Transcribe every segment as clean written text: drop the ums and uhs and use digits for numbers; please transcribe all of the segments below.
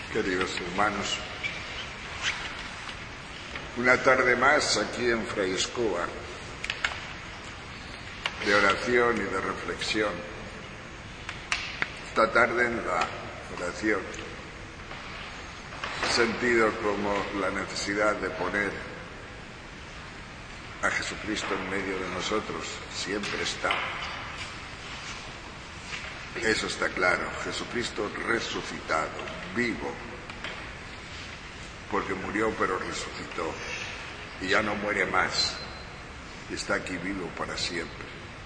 Queridos hermanos, una tarde más aquí en Fray Escobar, de oración y de reflexión. Esta tarde en la oración he sentido como la necesidad de poner a Jesucristo en medio de nosotros. Siempre está. Eso está claro. Jesucristo resucitado, vivo, porque murió pero resucitó y ya no muere más y está aquí vivo para siempre.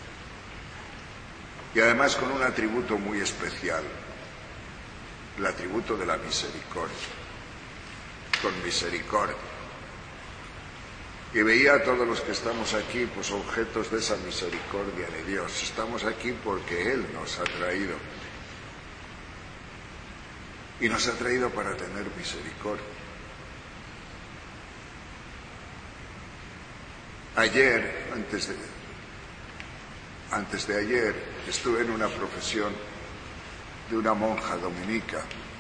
Y además con un atributo muy especial, el atributo de la misericordia, con misericordia. Y veía a todos los que estamos aquí, pues objetos de esa misericordia de Dios. Estamos aquí porque Él nos ha traído. Y nos ha traído para tener misericordia. Ayer, antes de ayer, estuve en una profesión de una monja dominica.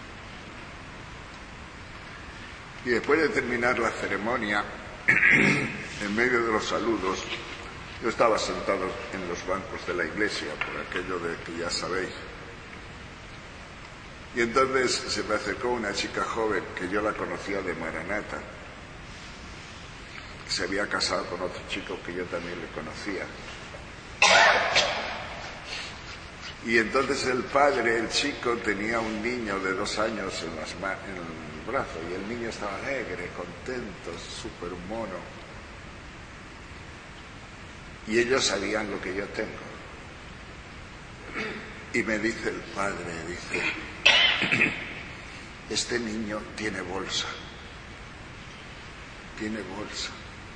Y después de terminar la ceremonia, en medio de los saludos, yo estaba sentado en los bancos de la iglesia, por aquello de que ya sabéis. Y entonces se me acercó una chica joven que yo la conocía de Maranata, que se había casado con otro chico que yo también le conocía. Y entonces el padre, el chico, tenía un niño de 2 años en el brazo, y el niño estaba alegre, contento, súper mono. Y ellos sabían lo que yo tengo. Y me dice el padre, dice, este niño tiene bolsa. Tiene bolsa.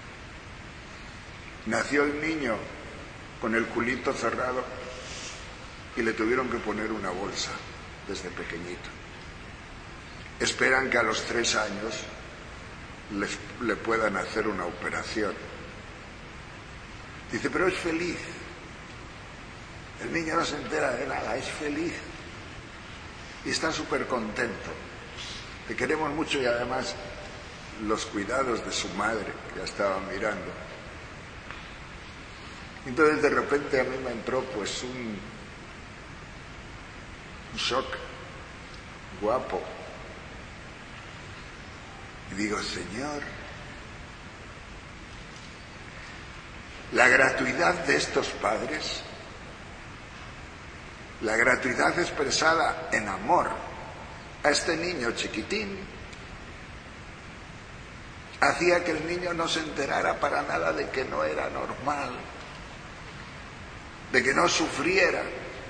Nació el niño con el culito cerrado y le tuvieron que poner una bolsa desde pequeñito. Esperan que a los 3 años le puedan hacer una operación. Dice, pero es feliz. El niño no se entera de nada, es feliz. Y está súper contento. Le queremos mucho y además los cuidados de su madre, que ya estaba mirando. Entonces de repente a mí me entró pues un shock guapo. Y digo, Señor, la gratuidad de estos padres, la gratuidad expresada en amor a este niño chiquitín, hacía que el niño no se enterara para nada de que no era normal, de que no sufriera.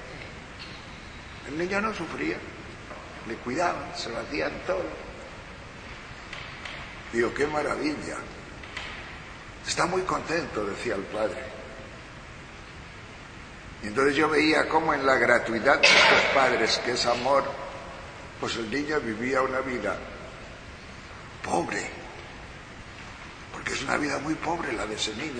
El niño no sufría, le cuidaban, se lo hacían todo. Digo, qué maravilla. Está muy contento, decía el padre. Y entonces yo veía cómo en la gratuidad de estos padres, que es amor, pues el niño vivía una vida pobre, porque es una vida muy pobre la de ese niño,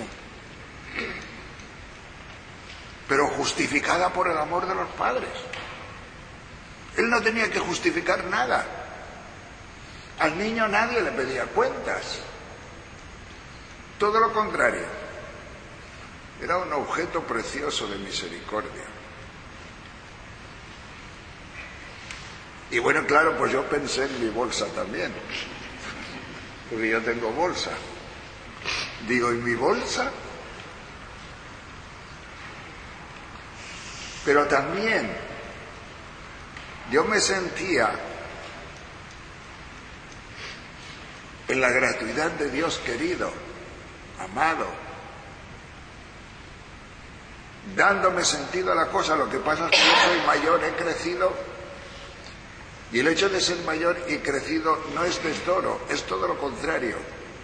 pero justificada por el amor de los padres. Él no tenía que justificar nada. Al niño nadie le pedía cuentas. Todo lo contrario. Era un objeto precioso de misericordia. Y bueno, claro, pues yo pensé en mi bolsa también. Porque yo tengo bolsa. Digo, ¿y mi bolsa? Pero también yo me sentía en la gratuidad de Dios querido, amado, dándome sentido a la cosa. Lo que pasa es que yo soy mayor, he crecido, y el hecho de ser mayor y crecido no es desdoro, es todo lo contrario.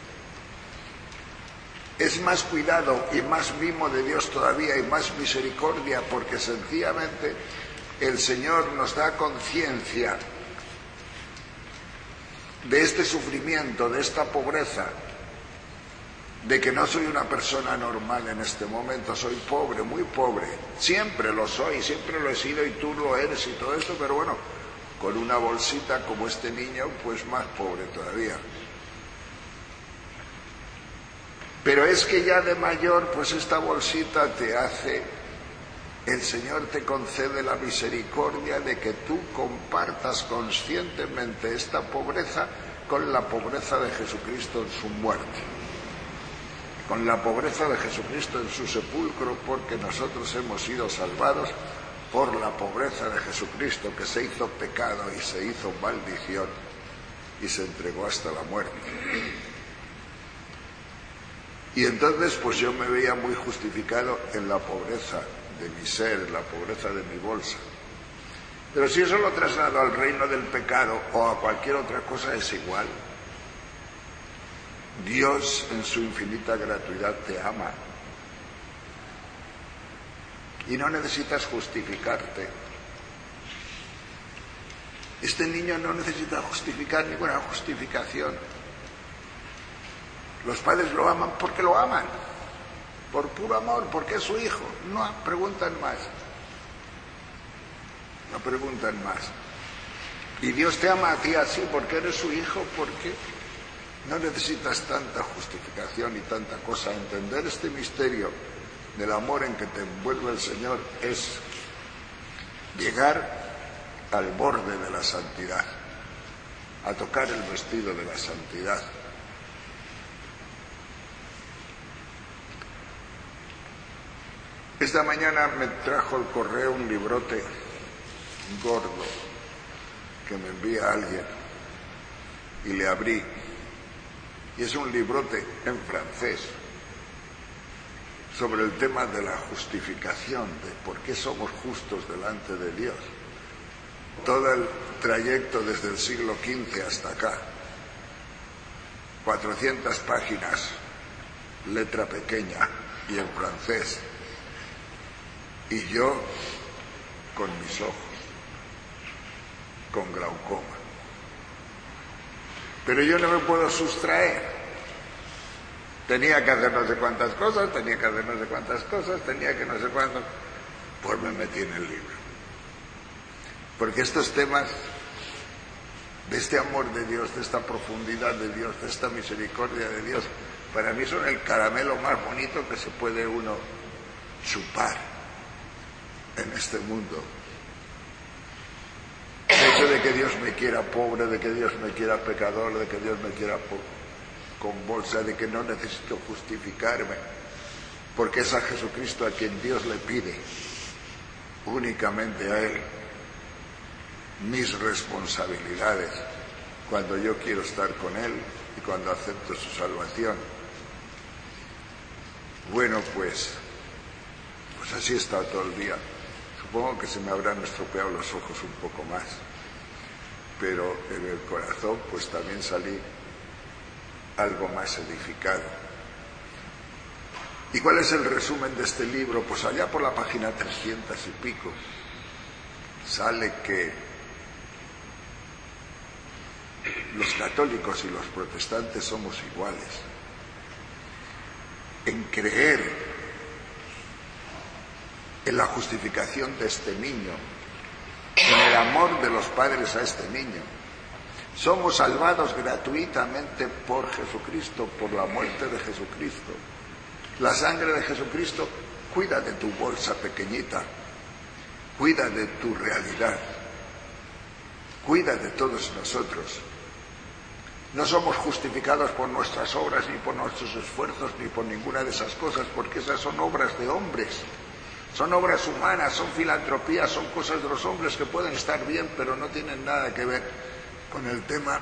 Es más cuidado y más mimo de Dios todavía y más misericordia, porque sencillamente el Señor nos da conciencia de este sufrimiento, de esta pobreza, de que no soy una persona normal en este momento, soy pobre, muy pobre. Siempre lo soy, siempre lo he sido y tú lo eres y todo esto, pero bueno, con una bolsita como este niño, pues más pobre todavía. Pero es que ya de mayor, pues esta bolsita te hace, el Señor te concede la misericordia de que tú compartas conscientemente esta pobreza con la pobreza de Jesucristo en su muerte, con la pobreza de Jesucristo en su sepulcro, porque nosotros hemos sido salvados por la pobreza de Jesucristo, que se hizo pecado y se hizo maldición y se entregó hasta la muerte. Y entonces pues yo me veía muy justificado en la pobreza de mi ser, en la pobreza de mi bolsa. Pero si eso lo traslado al reino del pecado o a cualquier otra cosa, es igual. Dios en su infinita gratuidad te ama. Y no necesitas justificarte. Este niño no necesita justificar ninguna justificación. Los padres lo aman porque lo aman, por puro amor, porque es su hijo. No preguntan más. No preguntan más. Y Dios te ama a ti así porque eres su hijo, porque no necesitas tanta justificación y tanta cosa. Entender este misterio del amor en que te envuelve el Señor es llegar al borde de la santidad, a tocar el vestido de la santidad. Esta mañana me trajo el correo un librote gordo que me envía alguien y le abrí. Y es un librote en francés sobre el tema de la justificación, de por qué somos justos delante de Dios. Todo el trayecto desde el siglo XV hasta acá. 400 páginas, letra pequeña y en francés. Y yo con mis ojos, con glaucoma. Pero yo no me puedo sustraer. Tenía que hacer no sé cuántas cosas, tenía que no sé cuánto. Pues me metí en el libro. Porque estos temas de este amor de Dios, de esta profundidad de Dios, de esta misericordia de Dios, para mí son el caramelo más bonito que se puede uno chupar en este mundo. El hecho de que Dios me quiera pobre, de que Dios me quiera pecador, de que Dios me quiera con bolsa, de que no necesito justificarme, porque es a Jesucristo a quien Dios le pide, únicamente a Él, mis responsabilidades cuando yo quiero estar con Él y cuando acepto su salvación. Bueno, pues así he estado todo el día. Supongo que se me habrán estropeado los ojos un poco más, pero en el corazón pues también salí algo más edificado. ¿Y cuál es el resumen de este libro? Pues allá por la página 300 y pico sale que los católicos y los protestantes somos iguales en creer en la justificación de este niño, en el amor de los padres a este niño. Somos salvados gratuitamente por Jesucristo, por la muerte de Jesucristo. La sangre de Jesucristo cuida de tu bolsa pequeñita, cuida de tu realidad, cuida de todos nosotros. No somos justificados por nuestras obras, ni por nuestros esfuerzos, ni por ninguna de esas cosas, porque esas son obras de hombres. Son obras humanas, son filantropías, son cosas de los hombres que pueden estar bien, pero no tienen nada que ver con el tema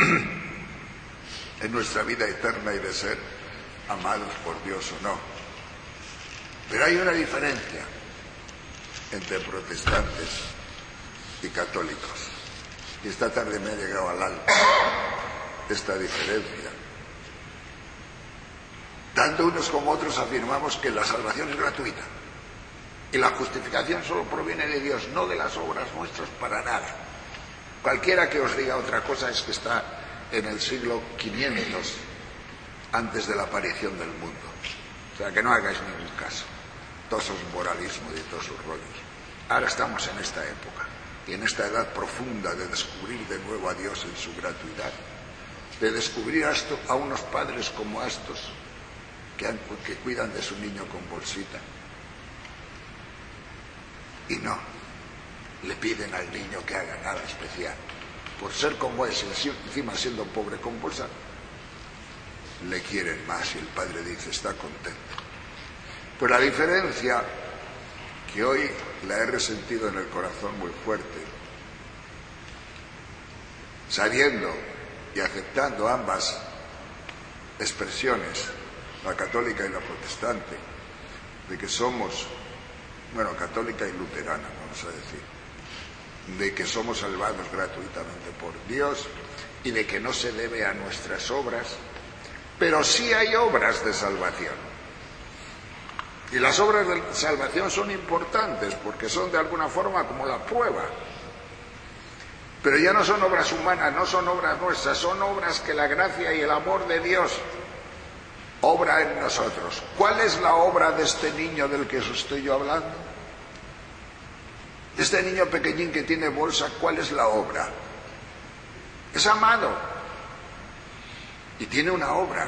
de nuestra vida eterna y de ser amados por Dios o no. Pero hay una diferencia entre protestantes y católicos. Y esta tarde me ha llegado al alma esta diferencia. Tanto unos como otros afirmamos que la salvación es gratuita. Y la justificación solo proviene de Dios, no de las obras nuestras para nada. Cualquiera que os diga otra cosa es que está en el siglo 500 antes de la aparición del mundo. O sea, que no hagáis ningún caso. Todos esos moralismos y todos sus rollos. Ahora estamos en esta época. y en esta edad profunda de descubrir de nuevo a Dios en su gratuidad, de descubrir a unos padres como estos que cuidan de su niño con bolsita y no le piden al niño que haga nada especial por ser como es, y encima siendo pobre con bolsa, le quieren más y el padre dice está contento. Pues la diferencia que hoy la he resentido en el corazón muy fuerte, sabiendo y aceptando ambas expresiones, la católica y la protestante, de que somos, bueno, católica y luterana, vamos a decir, de que somos salvados gratuitamente por Dios y de que no se debe a nuestras obras, pero sí hay obras de salvación. Y las obras de salvación son importantes porque son de alguna forma como la prueba. Pero ya no son obras humanas, no son obras nuestras, son obras que la gracia y el amor de Dios obra en nosotros. ¿Cuál es la obra de este niño del que os estoy yo hablando? Este niño pequeñín que tiene bolsa, ¿cuál es la obra? Es amado y tiene una obra.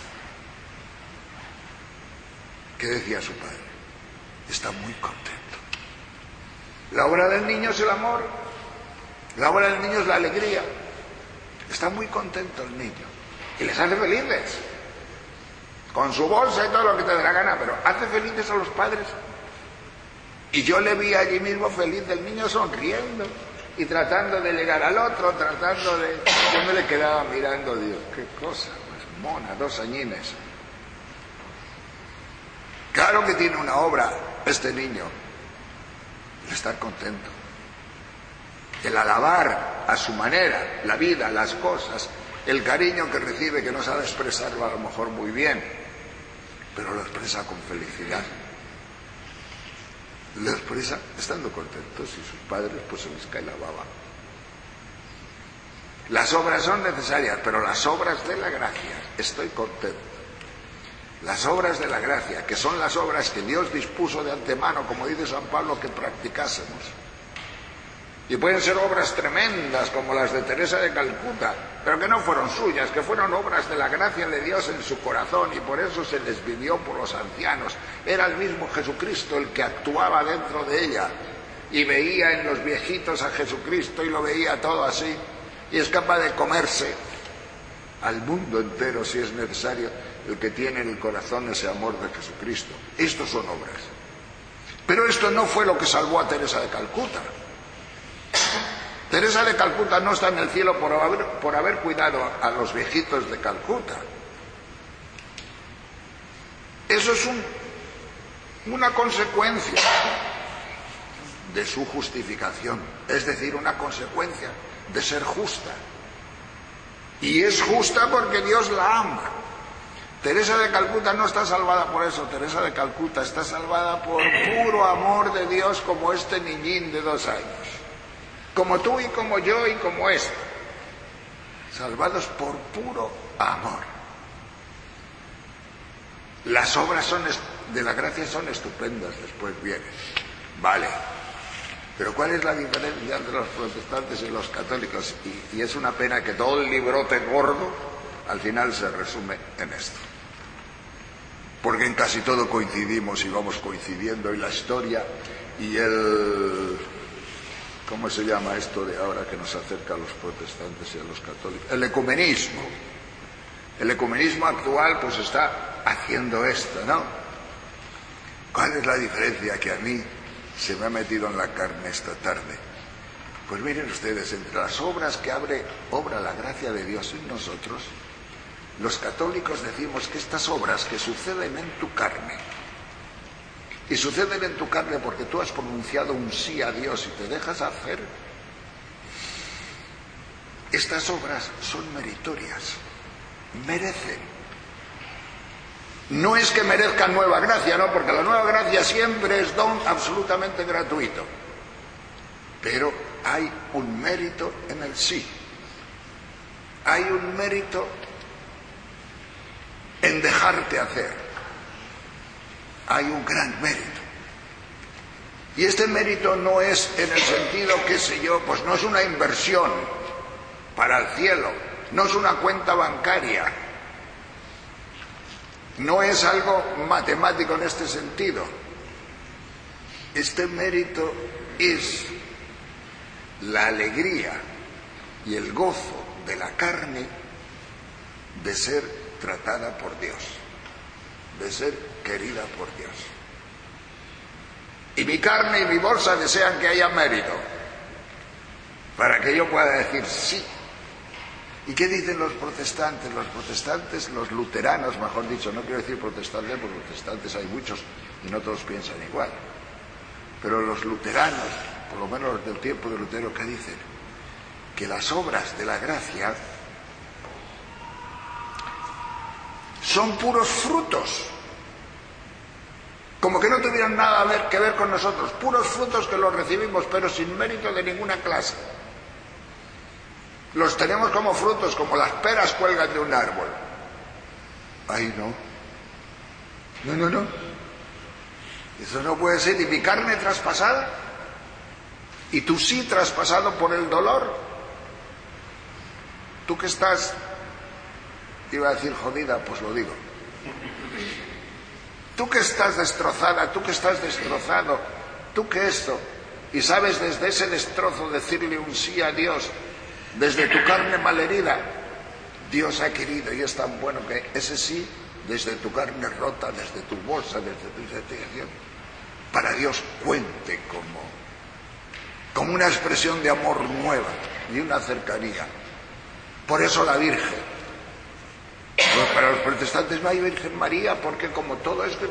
¿Qué decía su padre? Está muy contento. La obra del niño es el amor, la obra del niño es la alegría. Está muy contento el niño y les hace felices con su bolsa y todo lo que te dé la gana, pero hace felices a los padres. Y yo le vi allí mismo feliz del niño sonriendo y tratando de llegar al otro, yo me le quedaba mirando, Dios, qué cosa, pues mona, 2 añines. Claro que tiene una obra este niño, el estar contento, el alabar a su manera la vida, las cosas, el cariño que recibe, que no sabe expresarlo a lo mejor muy bien, pero lo expresa con felicidad. Lo expresa estando contentos y sus padres pues se les cae la baba. Las obras son necesarias, pero las obras de la gracia, estoy contento. Las obras de la gracia, que son las obras que Dios dispuso de antemano, como dice San Pablo, que practicásemos. Y pueden ser obras tremendas, como las de Teresa de Calcuta, pero que no fueron suyas, que fueron obras de la gracia de Dios en su corazón, y por eso se les vivió por los ancianos. Era el mismo Jesucristo el que actuaba dentro de ella, y veía en los viejitos a Jesucristo, y lo veía todo así, y es capaz de comerse al mundo entero, si es necesario, el que tiene en el corazón ese amor de Jesucristo. Estos son obras. Pero esto no fue lo que salvó a Teresa de Calcuta. Teresa de Calcuta no está en el cielo por haber cuidado a los viejitos de Calcuta. Eso es una consecuencia de su justificación, es decir, una consecuencia de ser justa. Y es justa porque Dios la ama. Teresa de Calcuta no está salvada por eso, Teresa de Calcuta está salvada por puro amor de Dios, como este niñín de 2 años. Como tú y como yo y como este, salvados por puro amor. Las obras de la gracia son estupendas, después vienen, vale, pero ¿cuál es la diferencia entre los protestantes y los católicos? Y es una pena que todo el librote gordo al final se resume en esto, porque en casi todo coincidimos y vamos coincidiendo, y la historia y ¿cómo se llama esto de ahora que nos acerca a los protestantes y a los católicos? El ecumenismo. El ecumenismo actual pues está haciendo esto, ¿no? ¿Cuál es la diferencia que a mí se me ha metido en la carne esta tarde? Pues miren ustedes, entre las obras que obra la gracia de Dios en nosotros, los católicos decimos que estas obras que suceden en tu carne, y suceden en tu carne porque tú has pronunciado un sí a Dios y te dejas hacer, estas obras son meritorias, merecen. No es que merezcan nueva gracia, no, porque la nueva gracia siempre es don absolutamente gratuito. Pero hay un mérito en el sí. Hay un mérito en dejarte hacer. Hay un gran mérito. Y este mérito no es en el sentido, qué sé yo, pues no es una inversión para el cielo, no es una cuenta bancaria, no es algo matemático en este sentido. Este mérito es la alegría y el gozo de la carne de ser tratada por Dios, de ser querida por Dios. Y mi carne y mi bolsa desean que haya mérito, para que yo pueda decir sí. ¿Y qué dicen los protestantes? Los protestantes, los luteranos, mejor dicho, no quiero decir protestantes, porque protestantes hay muchos y no todos piensan igual. Pero los luteranos, por lo menos los del tiempo de Lutero, ¿qué dicen? Que las obras de la gracia son puros frutos, como que no tuvieran nada que ver con nosotros, puros frutos que los recibimos, pero sin mérito de ninguna clase. Los tenemos como frutos, como las peras cuelgan de un árbol. Ay, no. No. Eso no puede ser. ¿Y mi carne traspasada? ¿Y tú sí traspasado por el dolor? Tú que estás, iba a decir jodida, pues lo digo. Tú que estás destrozada, tú que estás destrozado, tú que esto, y sabes desde ese destrozo decirle un sí a Dios, desde tu carne malherida, Dios ha querido y es tan bueno que ese sí, desde tu carne rota, desde tu bolsa, desde tu investigación, para Dios cuente como una expresión de amor nueva y una cercanía. Por eso la Virgen. Pues para los protestantes no hay Virgen María, porque como todo es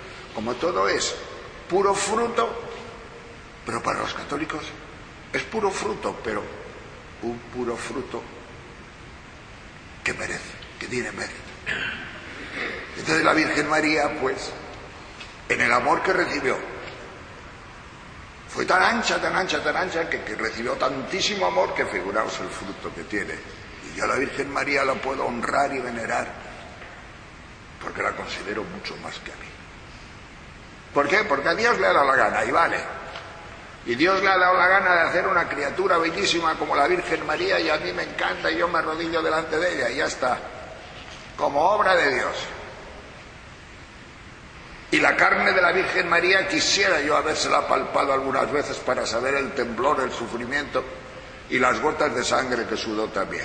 puro fruto, pero para los católicos es puro fruto, pero un puro fruto que merece, que tiene mérito. Entonces la Virgen María, pues, en el amor que recibió, fue tan ancha, que recibió tantísimo amor que figuraos el fruto que tiene. Y yo a la Virgen María la puedo honrar y venerar, porque la considero mucho más que a mí. ¿Por qué? Porque a Dios le ha dado la gana, y vale. Y Dios le ha dado la gana de hacer una criatura bellísima como la Virgen María, y a mí me encanta y yo me arrodillo delante de ella y ya está, como obra de Dios. Y la carne de la Virgen María quisiera yo habérsela palpado algunas veces para saber el temblor, el sufrimiento y las gotas de sangre que sudó también.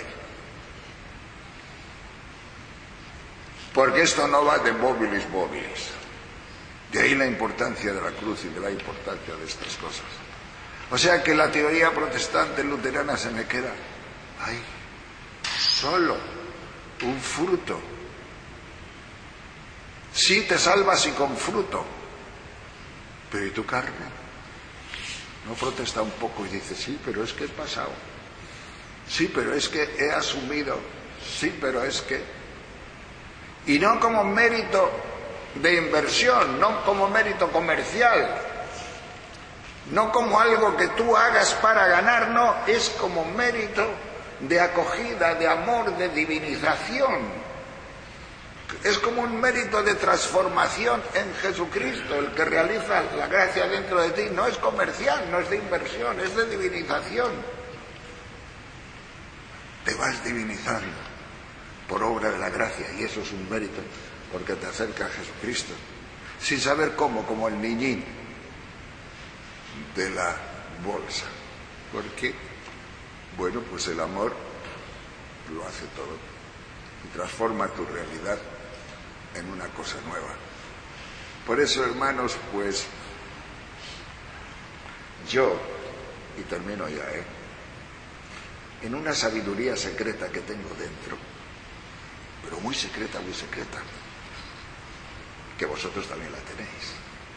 Porque esto no va de mobilis. De ahí la importancia de la cruz y de la importancia de estas cosas. O sea que la teoría protestante luterana se me queda, ay, solo un fruto. Sí te salvas y con fruto, pero ¿y tu carne? ¿No protesta un poco y dice, sí, pero es que he pasado? Sí, pero es que he asumido. Sí, pero es que... Y no como mérito de inversión, no como mérito comercial, no como algo que tú hagas para ganar, no, es como mérito de acogida, de amor, de divinización. Es como un mérito de transformación en Jesucristo, el que realiza la gracia dentro de ti. No es comercial, no es de inversión, es de divinización. Te vas divinizando por obra de la gracia, y eso es un mérito, porque te acerca a Jesucristo, sin saber cómo, como el niñín de la bolsa. ¿Por qué? Bueno, pues el amor lo hace todo y transforma tu realidad en una cosa nueva. Por eso, hermanos, pues yo, y termino ya, en una sabiduría secreta que tengo dentro, pero muy secreta, que vosotros también la tenéis.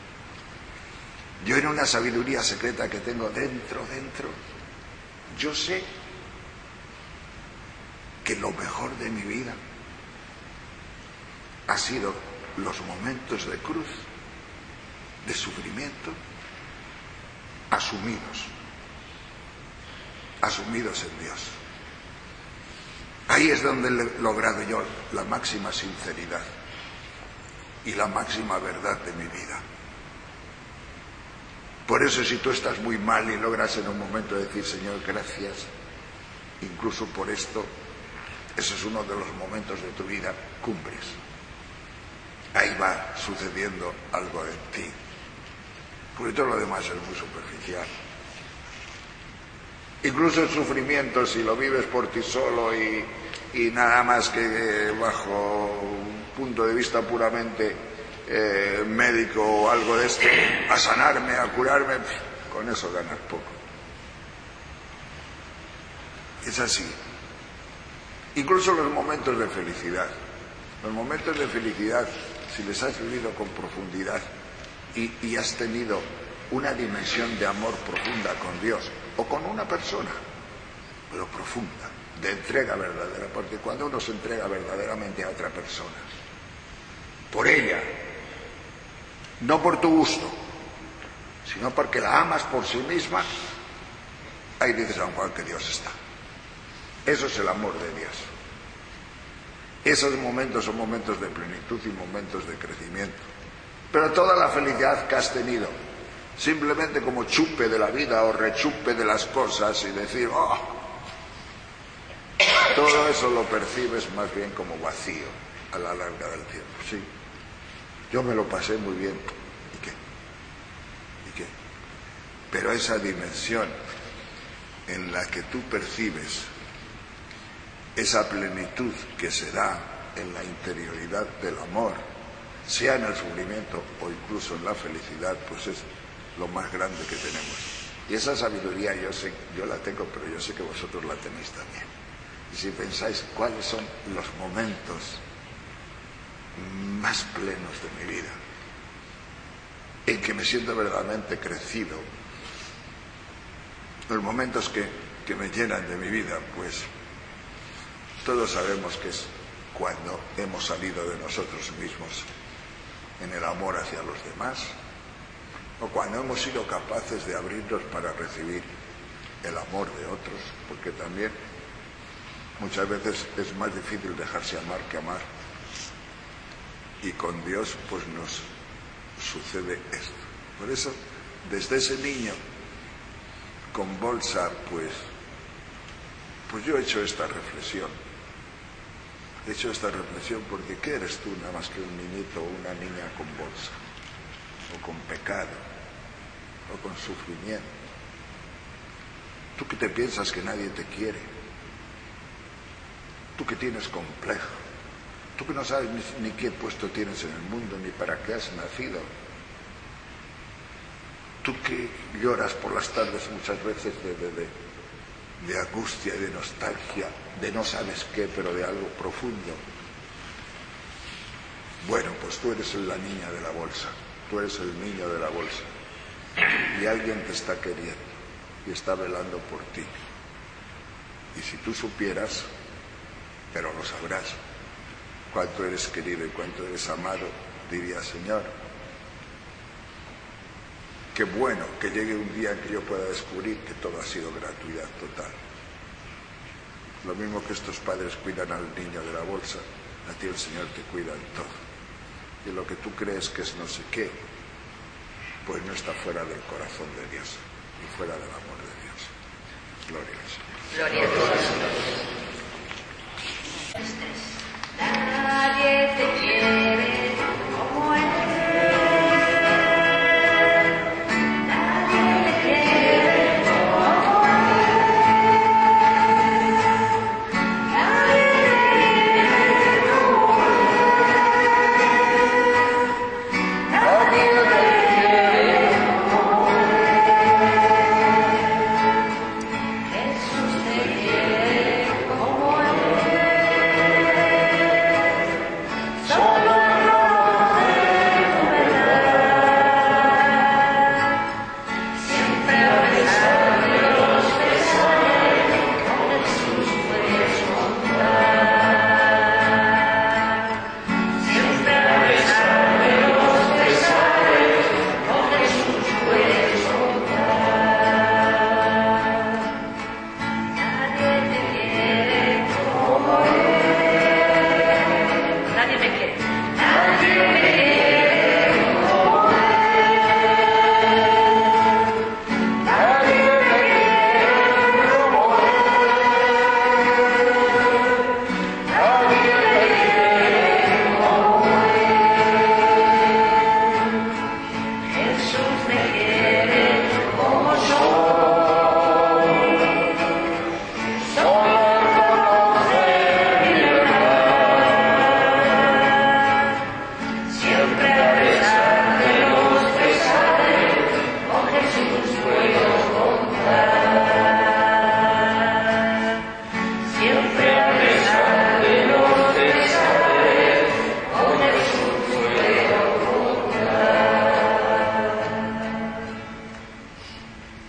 Yo en una sabiduría secreta que tengo dentro, yo sé que lo mejor de mi vida ha sido los momentos de cruz, de sufrimiento, asumidos en Dios. Ahí es donde he logrado yo la máxima sinceridad y la máxima verdad de mi vida. Por eso si tú estás muy mal y logras en un momento decir, Señor, gracias, incluso por esto, eso es uno de los momentos de tu vida cumbres. Ahí va sucediendo algo en ti. Porque todo lo demás es muy superficial. Incluso el sufrimiento, si lo vives por ti solo y nada más que bajo un punto de vista puramente médico o algo de esto, a sanarme, a curarme, con eso ganas poco. Es así. Incluso los momentos de felicidad. Los momentos de felicidad, si les has vivido con profundidad y has tenido una dimensión de amor profunda con Dios o con una persona, pero profunda, de entrega verdadera, porque cuando uno se entrega verdaderamente a otra persona, por ella, no por tu gusto, sino porque la amas por sí misma, ahí dice San Juan que Dios está. Eso es el amor de Dios. Esos momentos son momentos de plenitud y momentos de crecimiento. Pero toda la felicidad que has tenido, simplemente como chupe de la vida o rechupe de las cosas y decir, oh, todo eso lo percibes más bien como vacío a la larga del tiempo. Sí, yo me lo pasé muy bien. ¿Y qué? ¿Y qué? Pero esa dimensión en la que tú percibes esa plenitud que se da en la interioridad del amor, sea en el sufrimiento o incluso en la felicidad, pues es lo más grande que tenemos. Y esa sabiduría yo la tengo, pero yo sé que vosotros la tenéis también. Y si pensáis cuáles son los momentos más plenos de mi vida, en que me siento verdaderamente crecido, los momentos que me llenan de mi vida, pues todos sabemos que es cuando hemos salido de nosotros mismos en el amor hacia los demás, o cuando hemos sido capaces de abrirnos para recibir el amor de otros, porque también muchas veces es más difícil dejarse amar que amar. Y con Dios pues nos sucede esto. Por eso, desde ese niño con bolsa, pues yo he hecho esta reflexión. He hecho esta reflexión porque ¿qué eres tú nada más que un niñito o una niña con bolsa? O con pecado, o con sufrimiento. Tú que te piensas que nadie te quiere, tú que tienes complejo, tú que no sabes ni qué puesto tienes en el mundo, ni para qué has nacido, tú que lloras por las tardes muchas veces de angustia y de nostalgia, de no sabes qué, pero de algo profundo. Bueno, pues tú eres la niña de la bolsa, tú eres el niño de la bolsa, y alguien te está queriendo y está velando por ti. Y si tú supieras, pero lo sabrás, cuánto eres querido y cuánto eres amado, dirías, Señor, qué bueno que llegue un día en que yo pueda descubrir que todo ha sido gratuidad total. Lo mismo que estos padres cuidan al niño de la bolsa, a ti el Señor te cuida en todo. Y lo que tú crees que es no sé qué, pues no está fuera del corazón de Dios y fuera del amor de Dios. Gloria al Señor. Gloria a Dios.